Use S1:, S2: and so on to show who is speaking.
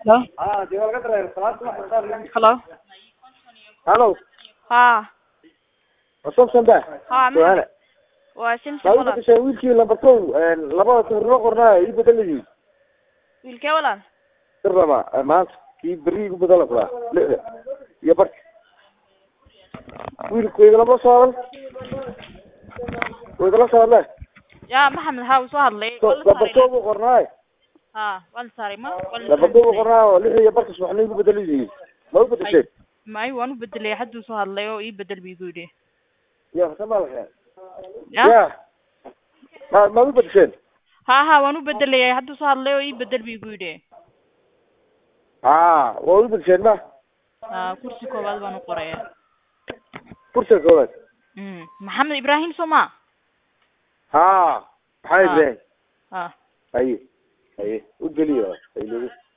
S1: Hello.
S2: Hello. What's up, Sanda?
S1: Maxamed. Waa Simsim walaal.
S2: Laba shay wiilkii laba kow laba turno qornaa ii bedelay.
S1: Wiilkee walaal?
S2: Tirama maanta kii bari ugu bedela qora. Ya bar. Wiilkii laba saaran. Wada la saaran.
S1: Ya Maxamed ha soo hadlay.
S2: Laba kow qornaa.
S1: Wal saaray ma?
S2: Laba kow qornaa lix iyo barka subaxnii ugu bedelay. Ma u bedeshay?
S1: May waan u bedelay hadduu soo hadlay oo ii bedel biigu yiri.
S2: Ya samalka. Ya. Ma u bedeshay?
S1: waan u bedelay hadduu soo hadlay oo ii bedel biigu yiri.
S2: waa u bedeshay ma?
S1: Kursi koowaad baan u qoray.
S2: Kursi koowaad.
S1: Maxamed Ibrahim Soma.
S2: Maxay Ibrahim?
S1: Ha.
S2: Aye. U geliyo.